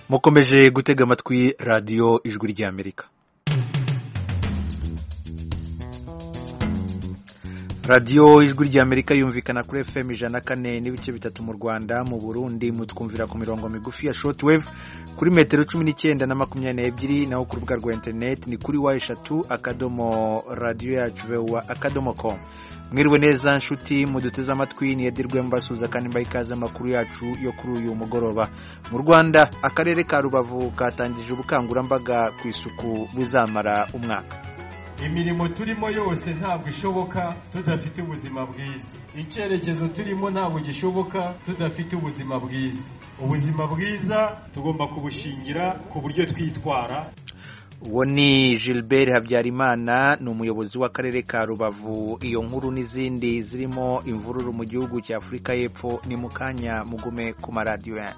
mukomeje gutega amatwi radiyo ijwi ry'Amerika. radiyo ijwi ry'Amerika yumvikana kuri FM 104.3 mu Rwanda, mu Burundi mutwumvira ku mirongo migufi ya shortwave kuri metero 19 na 22, naho ku rubuga rwa internet ni kuri wa3.radio.com. Mwiriwe neza nshuti muduteze amatwi, ni Edirwe mbasuza kandi mbayikaza amakuru yacu yo kuri uyu mugoroba. Mu Rwanda akarere ka Rubavu katangije ubukangurambaga ku isuku buzamara umwaka. Imirimo turimo yose ntabwo ishoboka tudafite ubuzima bwiza. Icyerekezo turimo ntabwo gishoboka tudafite ubuzima bwiza. Ubuzima bwiza tugomba kubushingira ku buryo twitwara. Uwo ni Gilbert Habyarimana, ni umuyobozi w'akarere ka Rubavu. Iyo nkuru n'izindi zirimo imvururu mu gihugu cya Afurika y'Epfo ni mukanya mugume ku maradiyo yanyu.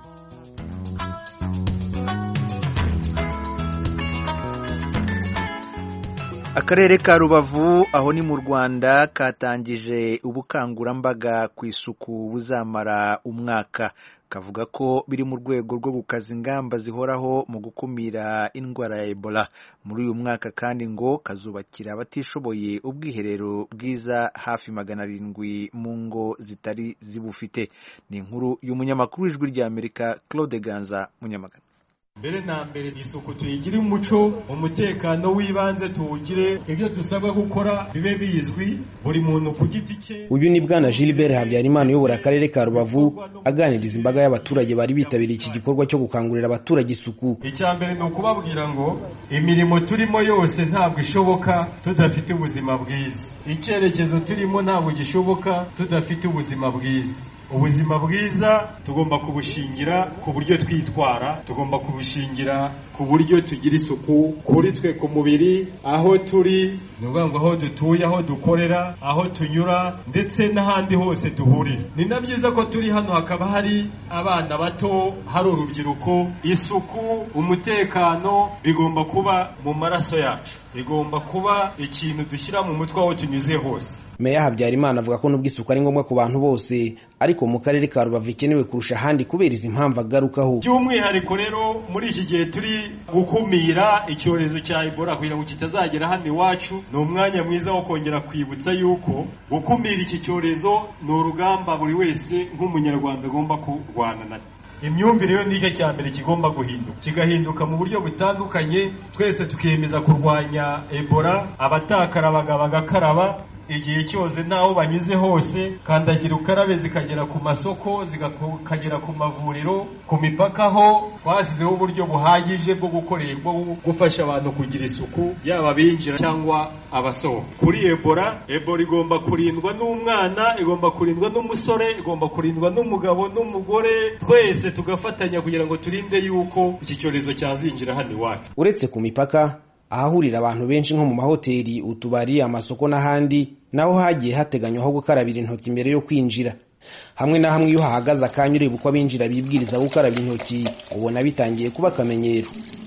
Akarere ka Rubavu aho ni mu Rwanda katangije ubukangurambaga ku isuku buzamara umwaka. Kavuga ko biri mu rwego rwo gukaza ingamba zihoraho mu gukumira indwara ya Ebola. Muri uyu mwaka kandi ngo kazubakira abatishoboye ubwiherero bwiza hafi 700 mu ngo zitari zibufite. Ni inkuru y'umunyamakuru w'ijwi ry'Amerika Claude Ganza Munyamagana. Mbere na mbere isuku tuyigire umuco, umutekano w'ibanze tuwugire, ibyo dusabwa gukora bibe bizwi buri muntu ku giti cye. Uyu ni bwana Gilbert Habyarimana uyobora akarere ka Rubavu aganiriza imbaga y'abaturage bari bitabiriye iki gikorwa cyo gukangurira abaturage isuku. Icyambere ni ukubabwira ngo imirimo turimo yose ntabwo ishoboka tudafite ubuzima bwiza. Icyerekezo turimo ntabwo gishoboka tudafite ubuzima bwiza. Ubuzima bwiza tugomba kubushingira ku buryo twitwara, tugomba kubushingira ku buryo tugira isuku kuri twe ku mubiri, aho turi, nuvuga ngo aho dutuye, aho dukorera, aho tunyura ndetse n'ahandi hose duhurira. Ni na byiza ko turi hano hakaba hari abana bato, hari urubyiruko. Isuku, umutekano bigomba kuba mu maraso yacu, bigomba kuba ikintu dushyira mu mutwe aho tunyuze hose. Meya Habyarimana avuga ko nubwo isuku ari ngombwa ku bantu bose, ariko mu karere ka Rubavu ikenewe kurusha ahandi kubera izi mpamvu agarukaho. By'umwihariko rero muri iki gihe turi gukumira icyorezo cya Ebola kugira ngo kitazagera hano iwacu, ni umwanya mwiza wo kongera kwibutsa yuko gukumira iki cyorezo ni urugamba buri wese nk'umunyarwanda agomba kurwana na imyumvire yo nicyo cya mbere kigomba guhinduka, kigahinduka mu buryo butandukanye. Twese tukiyemeza kurwanya Ebola, abatakarabaga bagakaraba igihe cyose naho banyuze hose, kandagira ukarabe zikagera ku masoko, zikagera ku mavuriro, ku mipaka ho twasizeho uburyo buhagije bwo gufasha abantu kugira isuku, yaba binjira cyangwa abasohoka. Kuri Ebola igomba kurindwa n'umwana, igomba kurindwa n'umusore, igomba kurindwa n'umugabo n'umugore, twese tugafatanya kugira ngo turinde yuko iki cyorezo cyazinjira hano iwacu. Uretse ku mipaka ahahurira abantu benshi nko mu mahoteli, utubari, amasoko n'ahandi, naho hagiye hateganywaho gukarabira intoki imbere yo kwinjira. Hamwe na hamwe iyo hahagaze akanya ureba uko abinjira bibwiriza gukaraba intoki, ubona bitangiye kuba akamenyero.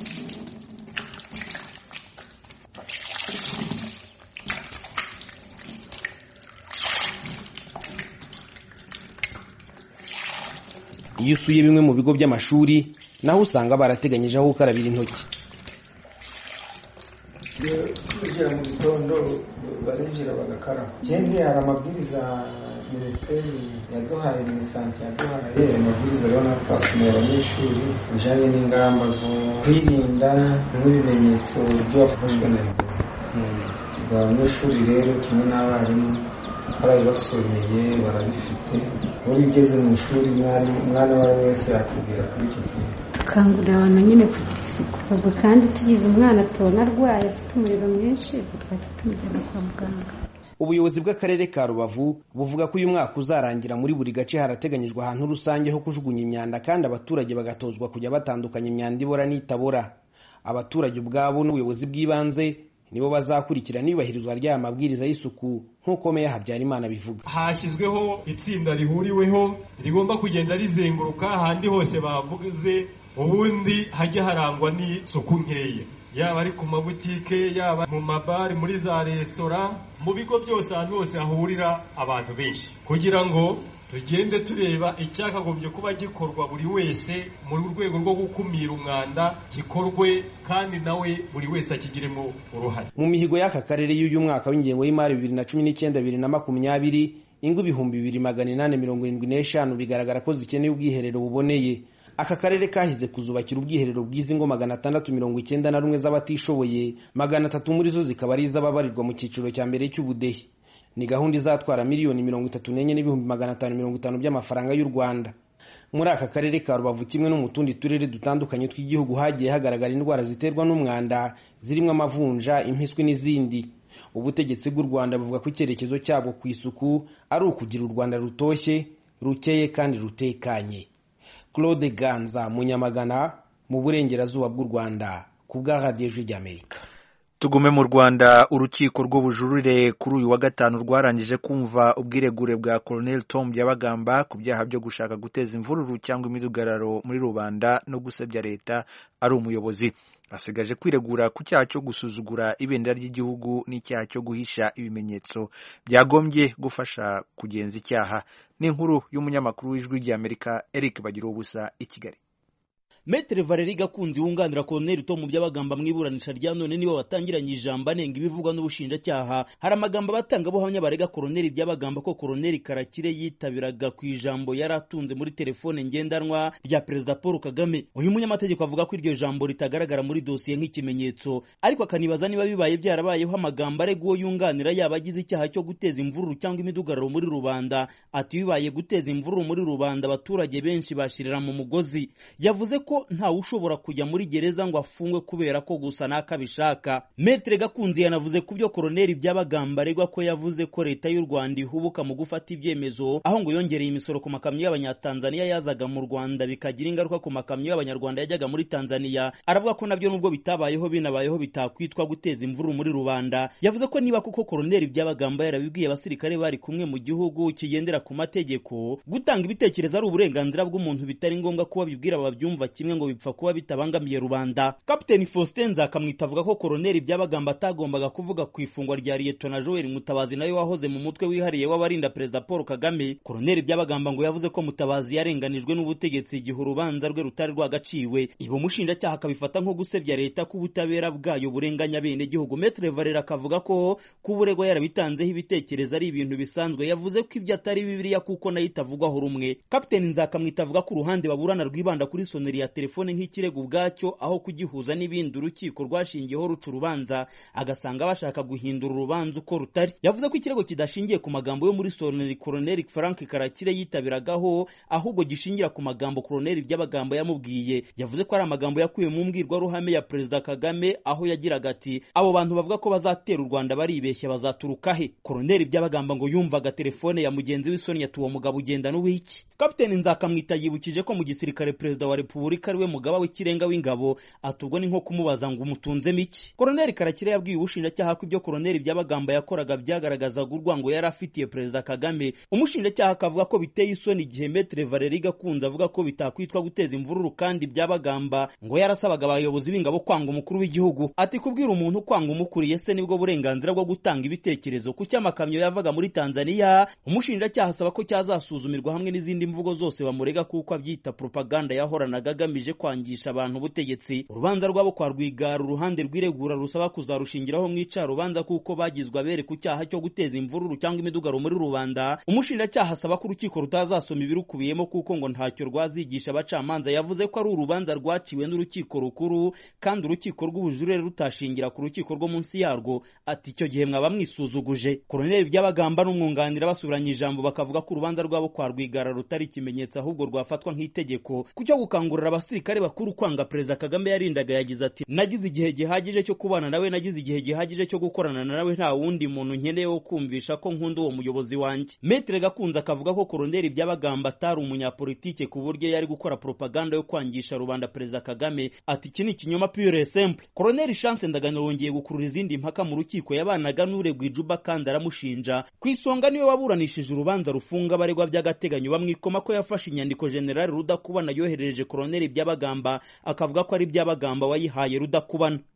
Iyo usuye bimwe mu bigo by'amashuri, naho usanga barateganyije aho gukarabira intoki. Kujya mu gitondo barinjira bagakaraba. Ikindi hari amabwiriza Minisiteri yaduhaye, Minisante yaduhaye amabwiriza rero natwasomeye abanyeshuri bijyanye n'ingamba zo kwirinda n'ibimenyetso by'uwafashwe na Ebola. Abanyeshuri rero kimwe n'abarimu barabibasomeye, barabifite. Uri ugeze mu ishuri umwana wari wese yakubwira kuri icyo kintu. Kangurira abantu nyine kugira isuku. Ubwo kandi tugize umwana tubona arwaye afite umuriro mwinshi, twahita tumujyana kwa muganga. Ubuyobozi bw'akarere ka Rubavu buvuga ko uyu mwaka uzarangira muri buri gace harateganyijwe ahantu rusange ho kujugunya imyanda, kandi abaturage bagatozwa kujya batandukanya imyanda ibora n'itabora. Abaturage ubwabo n'ubuyobozi bw'ibanze nibo bazakurikira nibahirizwa ry'aya mabwiriza y'isuku nk'uko Meya Habyarimana bivuga. Hashyizweho itsinda rihuriweho rigomba kugenda rizenguruka ahandi hose bavuze, ubundi hajya harangwa n'isuku nkeya. yaba ari ku mabutike, yaba mu mabari, muri za resitora, mu bigo byose, ahantu hose hahurira abantu benshi, kugira ngo tugende tureba icyakagombye kuba gikorwa buri wese mu rwego rwo gukumira umwanda gikorwe, kandi nawe buri wese akigiremo uruhare. Mu mihigo y'aka karere y'uyu mwaka w'ingengo y'imari 2019-2020 ingo 2875 bigaragara ko zikeneye ubwiherero buboneye. Aka karere kahize kuzubakira ubwiherero bw'izi ngo 691 z'abatishoboye, 300 muri zo zikaba ari iz'ababarirwa mu cyiciro cya mbere cy'ubudehe. Ni gahunda izatwara miliyoni 34,550 by'amafaranga y'u Rwanda. Muri aka karere ka Rubavu kimwe no mu tundi turere dutandukanye tw'igihugu hagiye hagaragara indwara ziterwa n'umwanda zirimo amavunja, impiswi n'izindi. Ubutegetsi bw'u Rwanda buvuga ko icyerekezo cyabwo ku isuku ari ukugira u Rwanda rutoshye, rukeye kandi rutekanye. Claude Ganza, Munyamagana, mu burengerazuba bw'u Rwanda, ku bwa Radio y'Amerika. Tugume mu Rwanda, urukiko rw'ubujurire kuri uyu wa gatanu rwarangije kumva ubwiregure bwa Colonel Tom Byabagamba ku byaha byo gushaka guteza imvururu cyangwa imidugararo muri rubanda no gusebya leta ari umuyobozi. Asigaje kwiregura ku cyaha cyo gusuzugura ibendera ry'igihugu n'icyaha cyo guhisha ibimenyetso byagombye gufasha kugenza icyaha. Ni inkuru y'umunyamakuru w'Ijwi ry'Amerika Eric Bagiruwubusa i Kigali. Maître Valerie Gakunzi wunganira Colonel Tom Byabagamba mu iburanisha rya none niwe watangiranye ijambo anenga ibivugwa n'ubushinjacyaha. Hari amagambo batanga buhamya barega Colonel Byabagamba ko Colonel Karakire yitabiraga ku ijambo yaratunze muri telefone ngendanwa rya Perezida Paul Kagame. Uyu munyamategeko avuga ko iryo jambo ritagaragara muri dosiye nk'ikimenyetso, ariko akanibaza niba bibaye byarabayeho amagambo arega uwo yunganira yabagize icyaha cyo guteza imvururu cyangwa imidugararo muri rubanda. Ati bibaye guteza imvururu muri rubanda abaturage benshi bashirira mu mugozi. Yavuze ko ntawe ushobora kujya muri gereza ngo afungwe kubera ko gusa nakabishaka. Maître Gakunzi yanavuze ku byo Colonel Byabagamba aregwa ko yavuze ko leta y'u Rwanda ihubuka mu gufata ibyemezo, aho ngo yongereye imisoro ku makamyo y'Abanyatanzania yazaga mu Rwanda bikagira ingaruka ku makamyo y'Abanyarwanda yajyaga muri Tanzania. Aravuga ko nabyo nubwo bitabayeho binabayeho bitakwitwa guteza imvururu muri rubanda. Yavuze ko niba kuko Colonel Byabagamba yarabibwiye abasirikare bari kumwe mu gihugu kigendera ku mategeko, gutanga ibitekerezo ari uburenganzira bw'umuntu bitari ngombwa kuba bibwira ababyumva kimwe ngo bipfa kuba bitabangamiye rubanda. Captain Faustin Nzakamwita avuga ko Colonel Byabagamba atagombaga kuvuga ku ifungwa rya Lieutenant Joel Mutabazi nayo wahoze mu mutwe wihariye w'abarinda Perezida Paul Kagame. Colonel Byabagamba ngo yavuze ko Mutabazi yarenganijwe n'ubutegetsi igihe urubanza rwe rutari rwagaciwe. Ibo mushinjacyaha akabifata nko gusebya leta ku butabera bwayo burenganya bene gihugu. Maître Valera akavuga ko kuburegwa yarabitanzeho ibitekerezo ari ibintu bisanzwe. Yavuze ko ibyo atari Bibiliya kuko nayo itavugwaho rumwe. Captain Nzakamwita avuga ko uruhande baburana rwibanda kuri soneri ya telefone nk'ikirego ubwacyo aho kugihuza n'ibindi urukiko rwashingiyeho ruca urubanza, agasanga bashaka guhindura urubanza uko rutari. Yavuze ko ikirego kidashingiye ku magambo yo muri soneri Colonel Frank Karakire yitabiragaho, ahubwo gishingira ku magambo Colonel Byabagamba yamubwiye. Yavuze ko ari amagambo yakuye mu mbwirwaruhame ya Perezida Kagame aho yagiraga ati abo bantu bavuga ko bazatera u Rwanda baribeshya bazaturuka he. Colonel Byabagamba ngo yumvaga telefone ya mugenzi w'isoni yatuwo mugabo ugenda n'uwiki. Captain Nzakamwita yibukije ko mu gisirikare Perezida wa Repubulika ariwe mugaba w'ikirenga w'ingabo, atubwo ni nko kumubaza ngo umutunzemo iki. Colonel Karakire yabwiye ubushinjacyaha ko ibyo Colonel Byabagamba yakoraga byagaragazaga urwango yari afitiye Perezida Kagame. Umushinjacyaha akavuga ko biteye isoni igihe Maître Valerie Gakunzi avuga ko bitakwitwa guteza imvururu kandi Byabagamba ngo yarasabaga abayobozi b'ingabo kwanga umukuru w'igihugu. Ati kubwira umuntu kwanga umukuriye se nibwo burenganzira bwo gutanga ibitekerezo ku cyamakamyo yavaga muri Tanzania. Umushinjacyaha asaba ko cyazasuzumirwa hamwe n'izindi mvugo zose bamurega kuko abyita propaganda yahoranaga agamije kwangisha abantu ubutegetsi. Urubanza rwabo kwa Rwigara uruhande rw'iregura rusaba kuzarushingiraho mwica rubanza kuko bagizwe abere ku cyaha cyo guteza imvururu cyangwa imidugaro muri rubanda. Umushinjacyaha asaba ko urukiko rutazasoma ibirukubiyemo kuko ngo ntacyo rwazigisha abacamanza. Yavuze ko ari urubanza rwaciwe n'urukiko rukuru kandi urukiko rw'ubujurire rutashingira ku rukiko rwo munsi yarwo. Ati icyo gihe mwaba mwisuzuguje. Colonel Byabagamba n'umwunganira basubiranye ijambo bakavuga ko urubanza rwabo kwa Rwigara rutari ikimenyetso ahubwo rwafatwa nk'itegeko ku cyo gukangurira abasirikare bakuru kwanga Perezida Kagame yarindaga. Yagize ati nagize igihe gihagije cyo kubana nawe, nagize igihe gihagije cyo gukorana nawe, nta wundi muntu nkeneye wo kumvisha ko nkunda uwo muyobozi wanjye. Maître Gakunzi akavuga ko Colonel Byabagamba atari umunyapolitike ku buryo yari gukora propaganda yo kwangisha rubanda Perezida Kagame. Ati iki ni ikinyoma pure et simple. Colonel Chance Ndagano yongeye gukurura izindi mpaka mu rukiko yabanaga n'uregwa Ijuba kandi aramushinja ku isonga niwe waburanishije urubanza rufunga abaregwa by'agateganyo bamwikoma ko yafashe inyandiko General Rudakubana yoherereje Colonel Byabagamba, akavuga ko ari Byabagamba wayihaye Rudakubana.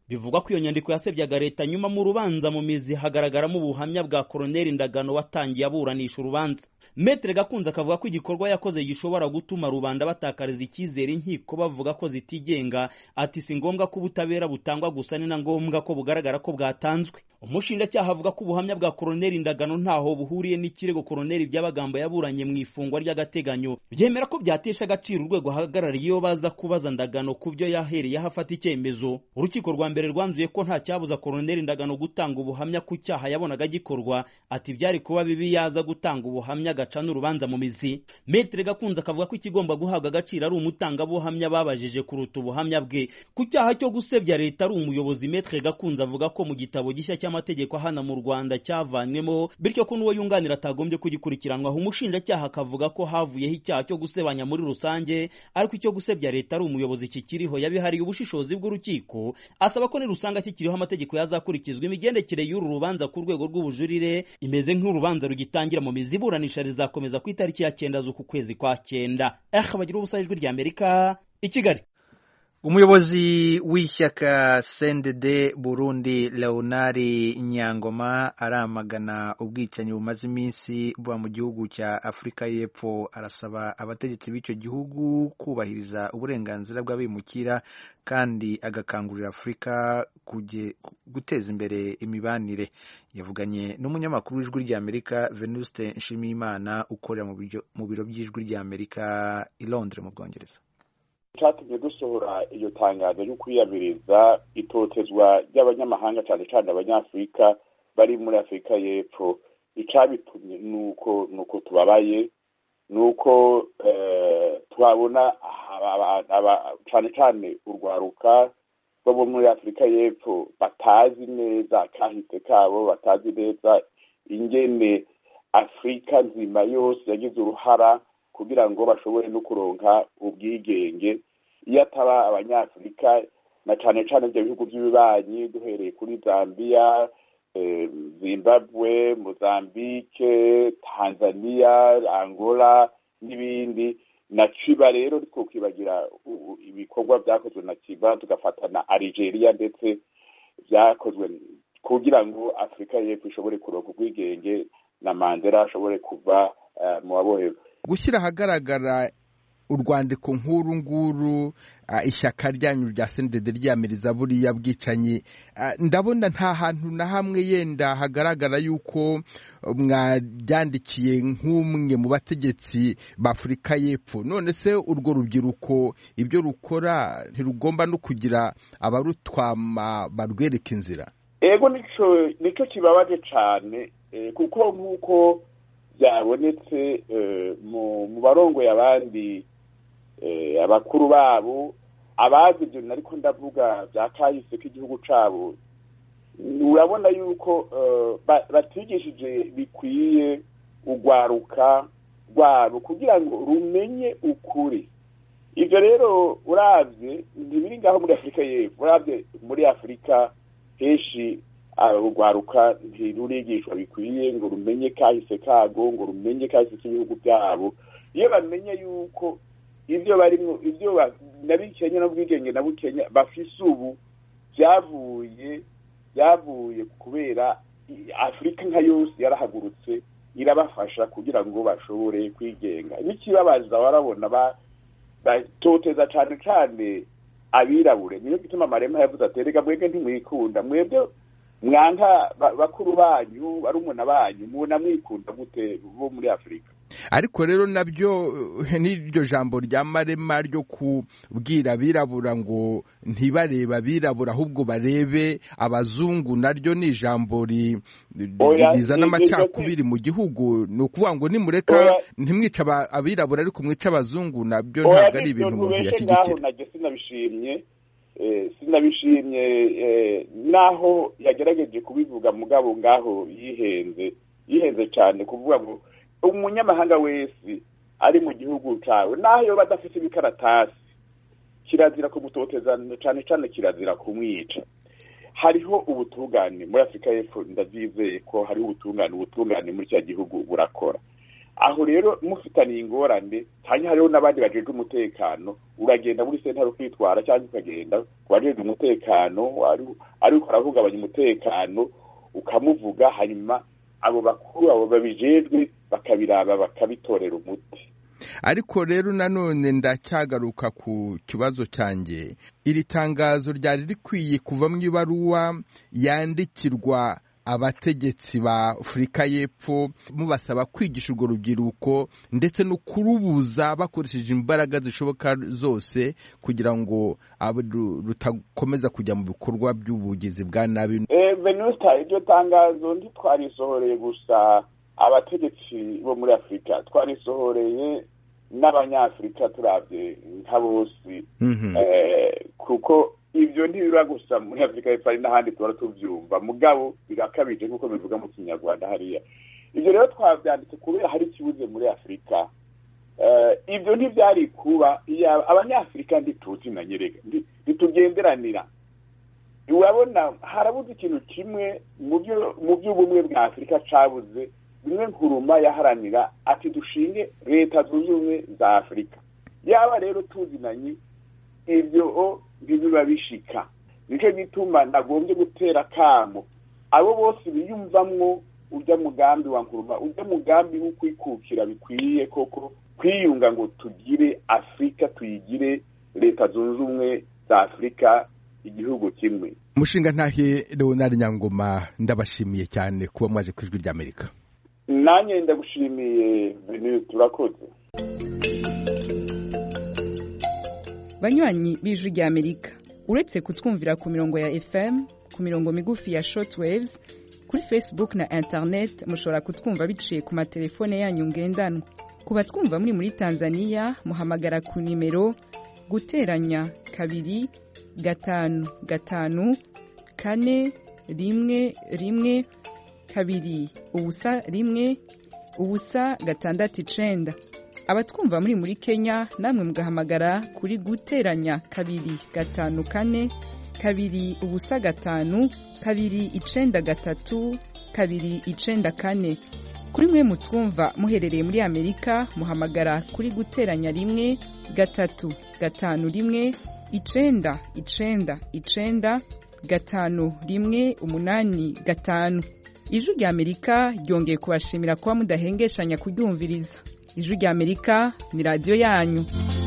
bivugwa ko iyo nyandiko yasebyaga leta. Nyuma mu rubanza mu mizi hagaragaramo ubuhamya bwa Colonel Ndagano watangiye aburanisha urubanza. Maître Gakunze akavuga ko igikorwa yakoze gishobora gutuma rubanda batakariza icyizere inkiko bavuga ko zitigenga. Ati si ngombwa ko ubutabera butangwa gusa, ni na ngombwa ko bugaragara ko bwatanzwe. Umushinjacyaha avuga ko ubuhamya bwa Colonel Ndagano ntaho buhuriye n'ikirego Colonel Byabagamba yaburanye mu ifungwa ry'agateganyo. Byemera ko byatesha agaciro urwego hagarariye iyo baza kubaza Ndagano ku byo yahereye hafata icyemezo. Urukiko rwa mbere rwanzuye ko nta cyabuza Colonel Ndagano gutanga ubuhamya ku cyaha yabonaga gikorwa. Ati byari kuba bibi yaza gutanga ubuhamya gaca n'urubanza mu mizi. Maître Gakunze akavuga ko ikigomba guhabwa agaciro ari umutangabuhamya babajije kuruta ubuhamya bwe. Ku cyaha cyo gusebya leta ari umuyobozi, Maître Gakunze avuga ko mu gitabo gishya cy'amategeko hana mu Rwanda cyavanywemo, bityo ko n'uwo yunganira atagombye kugikurikiranwa. Umushinjacyaha akavuga ko havuyeho icyaha cyo gusebanya muri rusange, ariko icyo gusebya leta ari umuyobozi kikiriho. Yabihariye ubushishozi bw'urukiko, asaba ko nirusanga kikiriho amategeko yazakurikizwa. Imigendekere y'uru rubanza ku rwego rw'ubujurire imeze nk'urubanza rugitangira mu mizi. Iburanisha rizakomeza ku itariki ya 9 z'uku kwezi kwa 9. Bagira ubusa ijwi rya Amerika i Kigali. Umuyobozi w'ishyaka CNDD Burundi Leonard Nyangoma aramagana ubwicanyi bumaze iminsi buba mu gihugu cya Afurika y'Epfo. Arasaba abategetsi b'icyo gihugu kubahiriza uburenganzira bw'abimukira kandi agakangurira Afurika guteza imbere imibanire. Yavuganye n'umunyamakuru w'ijwi rya Amerika Venuste Nshimiyimana ukorera mu biro by'ijwi rya Amerika i Londres mu Bwongereza. cyatumye dusohora iyo tangazo yo kwiyamiriza itotezwa ry'abanyamahanga cyane cyane abanyafurika bari muri Afurika y'Epfo. Icyabitumye nuko tubabaye, nuko twabona cyane cyane urwaruka rwo muri Afurika y'Epfo batazi neza kahise kabo, batazi neza ingene Afurika nzima yose yagize uruhara kugira ngo bashobore no kuronka ubwigenge. Iyo ataba abanyafurika na cyane cyane ibyo bihugu by'ibibanyi duhereye kuri Zambia, Zimbabwe, Mozambique, Tanzania, Angola n'ibindi na Cuba, rero tukwibagira ibikorwa byakozwe na Cuba, tugafata na Algeria ndetse byakozwe kugira ngo Afurika y'Epfo ishobore kuronka ubwigenge na Mandela ashobore kuva mu babohewe. Gushyira ahagaragara urwandiko nk'uru nguru ishyaka ryanyu rya CNDD ryamiriza buriya bwicanyi, ndabona nta hantu na hamwe yenda hagaragara yuko mwaryandikiye nk'umwe mu bategetsi b'Afurika y'Epfo. None se urwo rubyiruko ibyo rukora ntirugomba no kugira abarutwama barwereka inzira? Ego nico kibabaje cyane, kuko nk'uko byabonetse mu barongo y'abandi abakuru babo abazi ibyo nariko ndavuga byakahise k'igihugu cabo, urabona yuko batigishije bikwiye urwaruka rwabo kugira ngo rumenye ukuri. Ivyo rero uravye ntibiri ngaho muri Afurika y'Epfo, uravye muri Afurika henshi urwaruka ntirurigishwa bikwiye ngo rumenye kahise kago, ngo rumenye kahise k'ibihugu byabo. Iyo bamenye yuko ivyo barimo ivyo nabikenya n'ubwigenge na bukenya bafise ubu byavuye kubera Afurika nka yose yarahagurutse irabafasha kugira ngo bashobore kwigenga. N'ikibabaza warabona batoteza cyane cyane abirabure. Niyo gituma Marema yavuze ati rega mwebwe ntimwikunda, mwebwe mwanka bakuru banyu barumuna banyu mubona mwikunda gute bo muri Afurika? Ariko rero nabyo n'iryo jambo rya Marema ryo kubwira abirabura ngo ntibareba abirabura ahubwo barebe abazungu, naryo ni ijambo rizana amacakubiri mu gihugu. Ni ukuvuga ngo nimureka ntimwica abirabura ariko mwica abazungu, nabyo ntabwo ari ibintu umuntu yashyigikira. Sinabishimye naho yagerageje kubivuga mugabo ngaho yihenze cyane kuvuga ngo umunyamahanga wese ari mu gihugu cyawe naho yoba adafite ibikaratasi kirazira kumutoteza, cyane cyane kirazira kumwica. Hariho ubutungane muri Afurika y'Epfo, ndabyizeye ko hariho ubutungane muri cya gihugu burakora. aho rero mufitaniye ingorane cyane hariho n'abandi bajejwe umutekano uragenda muri sentare kwitwara cyangwa ukagenda ku bajejwe umutekano ariko arahungabanya umutekano ukamuvuga hanyuma abo bakuru abo babijejwe bakabiraba bakabitorera umuti. Ariko rero nanone ndacyagaruka ku kibazo cyanjye, iri tangazo ryari rikwiye kuva mu ibaruwa yandikirwa abategetsi ba Afurika y'Epfo mubasaba kwigisha urwo rubyiruko ndetse no kurubuza bakoresheje imbaraga zishoboka zose kugira ngo rutakomeza kujya mu bikorwa by'ubugizi bwa nabi. Venusta, iryo tangazo ntitwarisohoreye gusa abategetsi bo muri Afurika, twarisohoreye n'abanyafurika turabye nka bose, kuko ibyo ntibiba gusa muri Afurika y'Epfo n'ahandi tuba tubyumva mugabo birakabije nk'uko bivuga mu Kinyarwanda hariya. Ibyo rero twabyanditse kubera hari ikibuze muri Afurika. Ibyo ntibyari kuba abanyafurika ntituzi na nyereka ntitugenderanira. Urabona harabuze ikintu kimwe mu by'ubumwe bwa Afurika cabuze, bimwe Nkuruma yaharanira ati dushinge leta zunze ubumwe za Afurika. Yaba rero tuzinanye ibyo biba bishika, nicyo gituma nagombye gutera kamo abo bose biyumvamwo urya mugambi wa Nkuruma, urya mugambi wo kwikukira bikwiye koko kwiyunga ngo tugire Afurika, tuyigire leta zunze ubumwe za Afurika, igihugu kimwe. Umushinga ntahe Leonard Nyangoma, ndabashimiye cyane kuba mwaje ku Ijwi ry'Amerika. Nanjye ndagushimiye Beni, turakoze. Banywanyi b'Ijwi ry'Amerika, uretse kutwumvira ku mirongo ya FM, ku mirongo migufi ya shortwaves, kuri Facebook na internet mushobora kutwumva biciye ku matelefone yanyu ngendanwa. Kuba twumva muri Tanzania muhamagara ku nimero guteranya 2 5 5 4 1 1 2 ubusa 1 ubusa 6 abatwumva muri Kenya namwe mugahamagara kuri guteranya 2 5 4 2 ubusa 5 2 9 3 2 9 4. Kuri mwe mutwumva muherereye muri Amerika muhamagara kuri guteranya 1 3 5 1 9 9 9 5 1 8 5. Ijwi ry'Amerika ryongeye kubashimira kuba mudahengeshanya kuryumviriza. Ijwi ry'Amerika ni radio yanyu.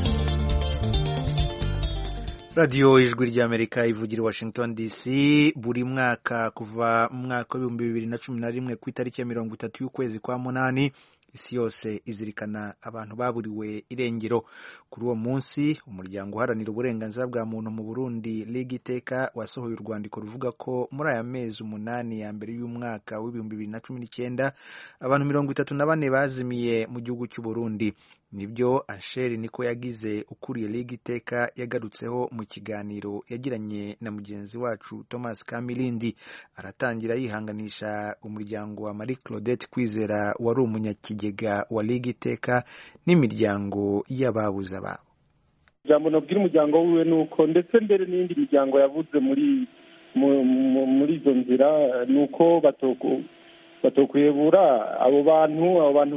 Radio Ijwi ry'Amerika ivugira Washington DC buri mwaka kuva mu mwaka wa 2011 ku itariki ya 30 y'ukwezi kwa munani, isi yose izirikana abantu baburiwe irengero. Kuri uwo munsi umuryango uharanira uburenganzira bwa muntu mu Burundi Ligue Iteka wasohoye urwandiko ruvuga ko muri aya mezi 8 ya mbere y'umwaka wa 2019 abantu 34 bazimiye mu gihugu cy'u Burundi. Nibyo Asheri niko yagize ukuriye Ligue Iteka yagarutseho mu kiganiro yagiranye na mugenzi wacu Thomas Kamilindi. Aratangira yihanganisha umuryango wa Marie Claudette Kwizera wari umunyakigega wa Ligue Iteka n'imiryango y'ababuze ababo. Jambo nabwira umuryango wiwe nuko ndetse mbere n'indi miryango yavuze muri izo nzira nuko batokwebura abo bantu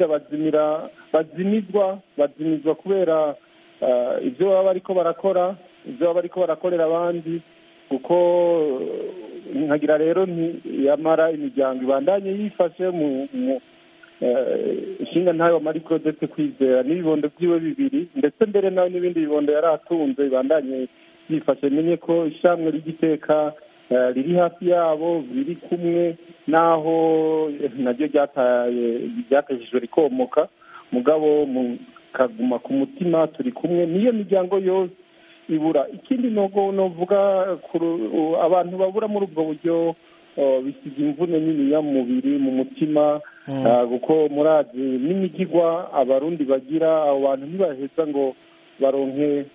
bazimizwa kubera ibyo baba bariko barakorera abandi, kuko nkagira rero ntiyamara imiryango ibandanye yifashe mu ishinga ntayo Marie Claudette Kwizera n'ibibondo byiwe bibiri ndetse mbere nawe n'ibindi bibondo yari atunze ibandanye yifashe. Menye ko ishamwe ry'Igiteka riri hafi yabo biri kumwe naho naryo ryakajijwe rikomoka, mugabo mukaguma ku mutima turi kumwe niyo miryango yose ibura. Ikindi novuga abantu babura muri ubwo buryo bisiga imvune nini ya mubiri mu mutima, kuko murazi n'imigigwa abarundi bagira abo bantu ntibaheza ngo baronke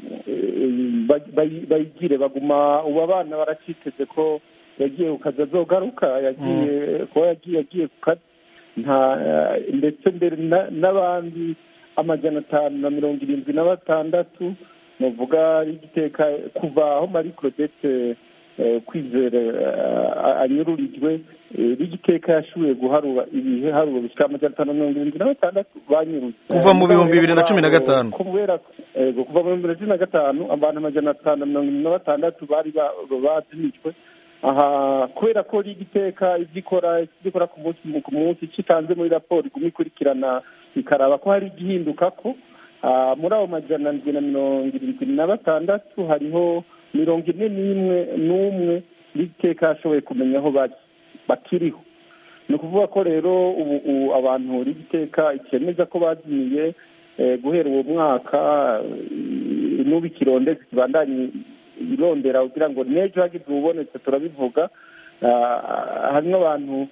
bayigire, baguma ubu abana baraciteze ko yagiye ukaza azogaruka, yagiye ku kazi ndetse mbere n'abandi 576 novuga Igiteka kuva aho Marie Claudette kwizera anyururijwe rigiteka yashoboye guharura ibiharuro bishika 576 banyurutse kuva mu 2015 kubera kuva mu 2015 abantu 576 bari bazimijwe aha kubera ko rigiteka igikora ku munsi kitanze muri raporo gumikurikirana ikaraba ko hari igihinduka ko muri abo 576 hariho 41 rigiteka ashoboye kumenya aho bakiriho ni ukuvuga ko rero ubu abantu rigiteka ikemeza ko bazimiye guhera uwo mwaka n'ubu ikirondezi kibandanye irondera kugira ngo n'ejo hagize ubonetse turabivuga harimo abantu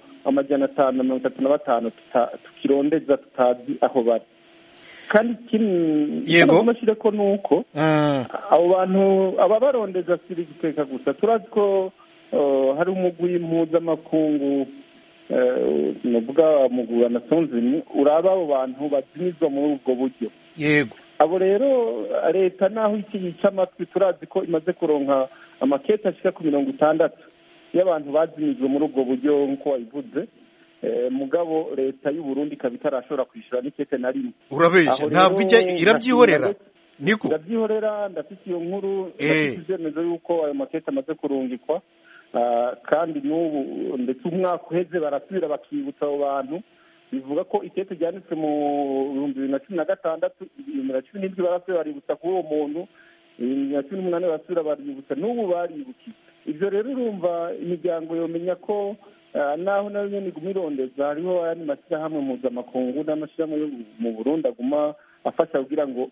535 tukirondeza tutazi aho bari kandi yego mashyire ko nuko abo bantu ababarondeza siri giteka gusa turazi ko hari umugwi mpuzamakungu nuvuga mugura na sonzini uraba abo bantu bazimizwa muri ubwo buryo yego abo rero leta naho iki yica amatwi turazi ko imaze kuronka amakete ashika ku 60 y'abantu bazimizwe muri ubwo buryo nk'uko wabivuze mugabo leta y'u Burundi ikaba itarashobora kwishyura n'ikete na rimwe urabeshya ntabwo irabyihorera niko irabyihorera ndafite iyo nkuru ndafite ibyemezo y'uko ayo makete amaze kurungikwa kandi n'ubu ndetse umwaka uheze barasubira bakibutsa abo bantu bivuga ko ikete ryanditswe mu 2016 2017 barasubira baributsa kuri uwo muntu 2018 barasubira baributsa n'ubu baribukiye ibyo rero urumva imiryango yomenya ko naho nayo nyene igumira hariho ayandi mashyirahamwe mpuzamakungu n'amashyirahamwe yo mu Burundi aguma afasha kugira ngo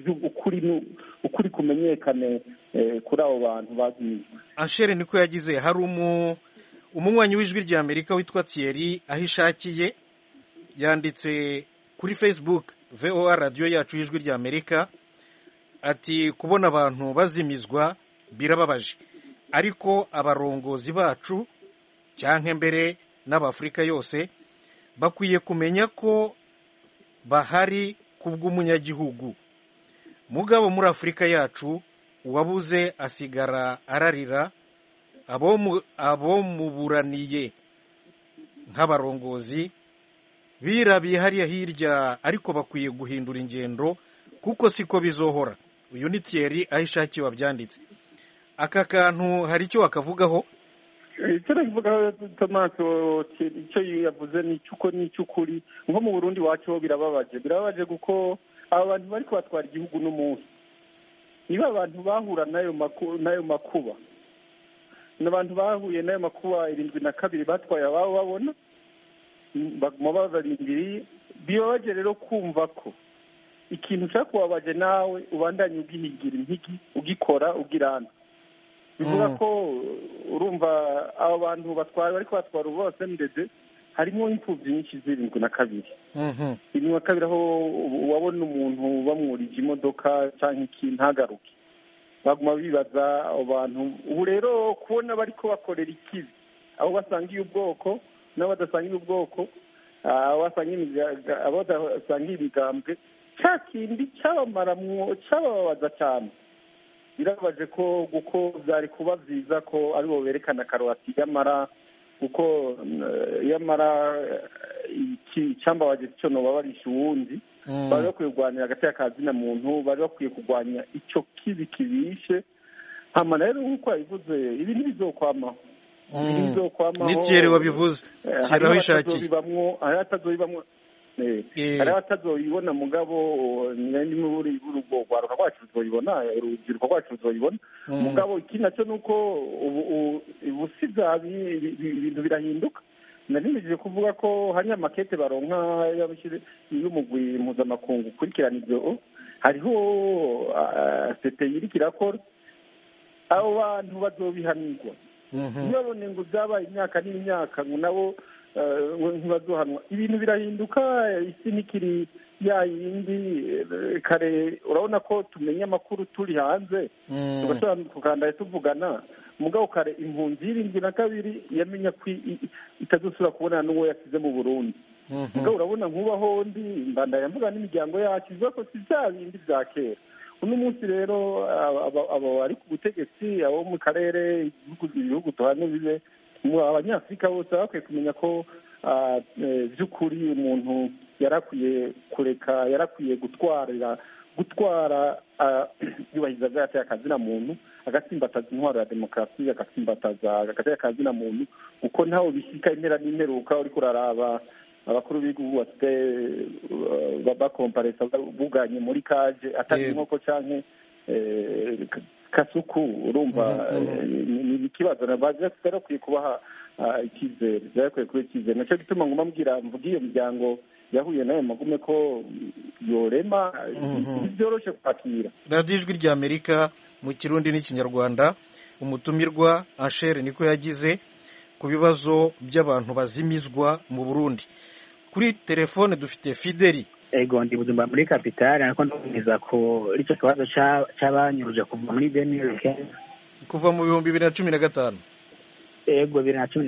ukuri kumenyekane kuri abo bantu bazimijwe. Anshere niko yagize hari umunywanyi w'ijwi rya Amerika witwa Thierry ahishakiye yanditse kuri Facebook VOA radio yacu y'ijwi rya Amerika ati kubona abantu bazimizwa birababaje ariko abarongozi bacu cyanke mbere n'Abafrika yose bakwiye kumenya ko bahari kubw'umunyagihugu mugabo muri Afurika yacu uwabuze asigara ararira abo muburaniye nk'abarongozi birabiye hariya hirya ariko bakwiye guhindura ingendo kuko siko bizohora uyu ni Thierry ahishakiye wabyanditse aka kantu hari icyo wakavugaho icyo navuga Tomaso icyo yavuze ni cy'ukuri nko mu Burundi wacu birababaje kuko aba bantu bari kubatwara igihugu n'umunsi niba abantu bahura n'ayo makuba n'abantu bahuye n'ayo makuba 72 batwaye ababo babona baguma babarindiriye bibabaje rero kumva ko ikintu ushaka kubabaje nawe ubandanye ugihigira impigi ugikora ugirana bivuga ko urumva abo bantu bari kubatwara bose ndetse harimo impfubyi nyinshi z'72 72 aho wabona umuntu bamwurije imodoka cyangwa iki ntagaruke baguma bibaza abo bantu ubu rero kubona bari ko bakorera ikibi abo basangiye ubwoko n'abadasangiye ubwoko abadasangiye ibigambwe cya kindi cyababaza cyane birabaje ko guko byari kuba byiza ko aribo berekana karoti y'amara kuko yamara icyambabaje cyo no babarisha uwundi bari bakwiye kurwanya hagati y'akazina muntu bari bakwiye kurwanya icyo kibi kibishe hama rero nk'uko yabivuze ibi ntibizokwamaho ni Thierry wabivuze Thierry ahishakiye hari atazoyibona mugabo ni muri urugwaruka rwacu ruzoyibona urubyiruko rwacu ruzoyibona mugabo iki nacyo nuko ubusi ibintu birahinduka narimejeje kuvuga ko hari amakete baronka y'umugwi mpuzamakungu ukurikirana ibyo hariho CPI iriko irakora abo bantu bazobihanirwa ntibabone ngo byabaye imyaka n'imyaka ngo nabo ntibazohanwa ibintu birahinduka isi ntikiri ya yindi kare urabona ko tumenya amakuru turi hanze tugashobora kuganira tuvugana mugabo kare impunzi 72 yamenya ko itazosubira kubonana n'uwo yasize mu Burundi ngo urabona nkubaho ndi mbandanya mvuga n'imiryango yacu ivuga ko si bya bindi bya kera. uno munsi rero abo bari ku butegetsi abo mu karere ibihugu tuhane bibe abanyafurika bose bakwiye kumenya ko by'ukuri umuntu yarakwiye kureka yarakwiye gutwara yubahiriza bwateye akazina muntu agatsimbataza intwaro ya demokarasi agatsimbataza agateye akazina muntu kuko ntawe bishyika impera n'imperuka uriko uraraba abakuru b'igihugu bafite bakomparesa buganye muri kaje atari inkoko canke kasuku urumva ni ikibazo barakwiye kubaha icyizere barakwiye kuba icyizere nacyo gituma nguma mvuga iyo miryango yahuye nayo magume ko yorema byoroshe kwakira. radiyo ijwi rya amerika mu kirundi n'ikinyarwanda umutumirwa Anshere niko yagize ku bibazo by'abantu bazimizwa mu Burundi. Kuri telefone dufite Fideli. Ego ndi Bujumbura muri kapitale ariko ndumviza ko icyo kibazo cy'abanyuruje kuva muri 2015 kuva mu 2015. Ego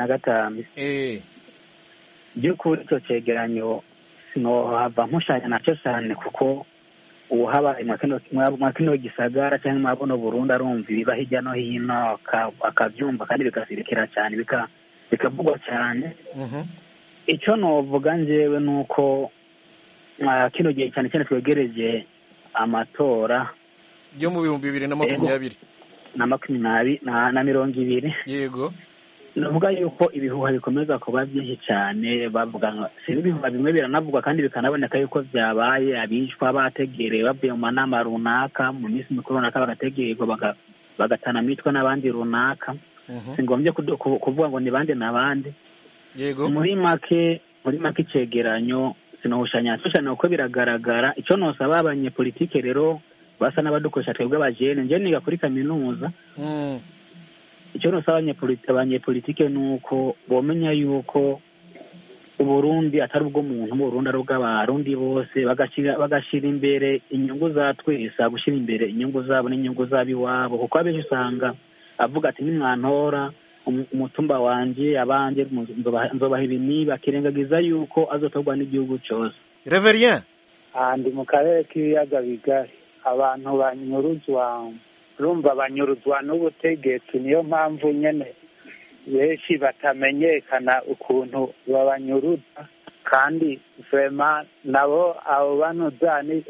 2015. By'ukuri icyo cegeranyo sinohava mpushanya nacyo cyane kuko ubu habaye mwakino gisagara cyangwa mwabono Burundi arumva ibiba hirya no hino akabyumva kandi bikasirikira cyane bikavugwa cyane. Icyo novuga njyewe ni uko kino gihe cyane cyane twegereje amatora yo mu 2020 na 2020. Yego. Navuga yuko ibihuha bikomeza kuba byinshi cyane bavuga ibihuha bimwe biranavugwa kandi bikanaboneka yuko byabaye abishwa bategereye bavuye mu manama runaka mu minsi mikuru runaka bagategererwa bagatana mitwe n'abandi runaka. Singombye kuvuga ngo ni bande n'abandi. Yego. Muri make icegeranyo sinohushanya uko biragaragara. Icyo nosaba abanyepolitike rero basa n'abadukoresha twebwe abajene nje niga kuri kaminuza. Icyo nosaba abanyepolitike ni uko bomenya yuko Uburundi atari ubwo muntu mu Burundi ari ubw'abarundi bose bagashira imbere inyungu za twese gushyira imbere inyungu zabo n'inyungu z'abiwabo kuko abenshi usanga avuga ati nimwantora umutumba wanje abanje nzobaha ibini bakirengagiza yuko azotorwa n'igihugu cyose. Reverien ndi mu karere k'ibiyaga bigari abantu banyuruzwa n'ubutegetsi niyo mpamvu nyene benshi batamenyekana ukuntu babanyuruza kandi vrema nabo abo banuzani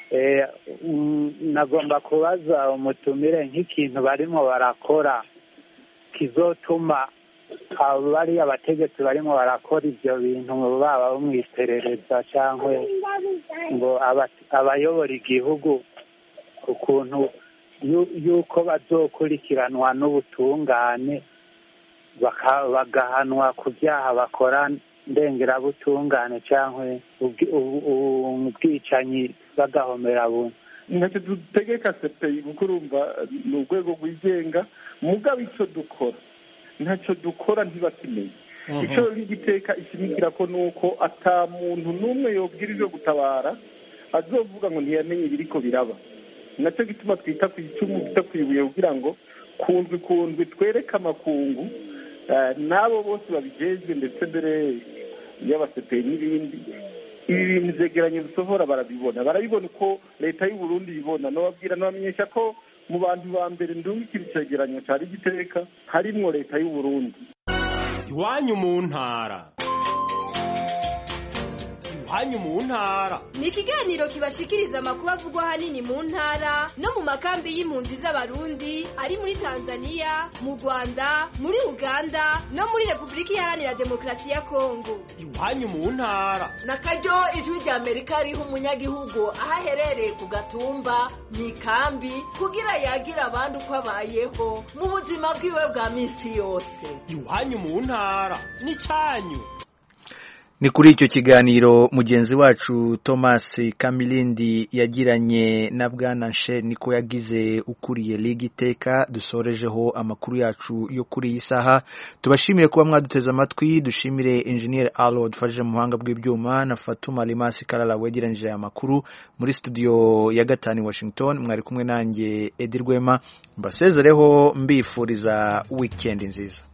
nagomba kubaza umutumire nk'ikintu barimo barakora kizotuma bari abategetsi barimo barakora ibyo bintu baba mu iperereza cyangwa ngo abayobora igihugu ukuntu yuko bazokurikiranwa n'ubutungane bagahanwa ku byaha bakora ndengerabutungane cyangwa ubwicanyi bagahomera buntu. Ntacyo dutegeka CPI kuko urumva ni urwego rwigenga mugabo icyo dukora ntacyo dukora ntibakimenye. Icyo igiteka ishimikira ko nuko ata muntu n'umwe yobwirije gutabara azovuga ngo ntiyamenye ibiriko biraba. Nacyo gituma twita ku icumu bita kwibuye kugira ngo kundwi twereke amakungu nabo bose babijejwe ndetse mbere y'abaseperi n'ibindi ibi bintu vyegeranye bisohora barabibona uko leta y'u Burundi ibibona nobabwira nobamenyesha ko mu bantu ba mbere ndungikira icegeranyo cari giteka harimwo leta y'u Burundi. Iwanyu mu ntara ni ikiganiro kibashikiriza amakuru avugwa ahanini mu ntara no mu makambi y'impunzi z'abarundi ari muri Tanzania, mu Rwanda, muri Uganda no muri Repubulika Iharanira Demokarasi ya Kongo. Iwanyu mu ntara nakaryo ijwi rya Amerika riha umunyagihugu aho aherereye ku gatumba mu ikambi kugira yagira abandi uko abayeho mu buzima bwiwe bwa minsi yose. Iwanyu mu ntara ni cyanyu. Ni kuri icyo kiganiro mugenzi wacu Thomas Kamilindi yagiranye na Bwana Anshere niko yagize ukuriye Ligue Iteka dusorejeho amakuru yacu yo kuri iyi saha. Tubashimire kuba mwaduteze amatwi, dushimire Engineer Alo dufashije mu buhanga bw'ibyuma na Fatuma Limasi Kalala wegeranije amakuru muri studio ya gatanu Washington. Mwari kumwe nanjye Edi Rwema, mbasezereho mbifuriza weekend nziza.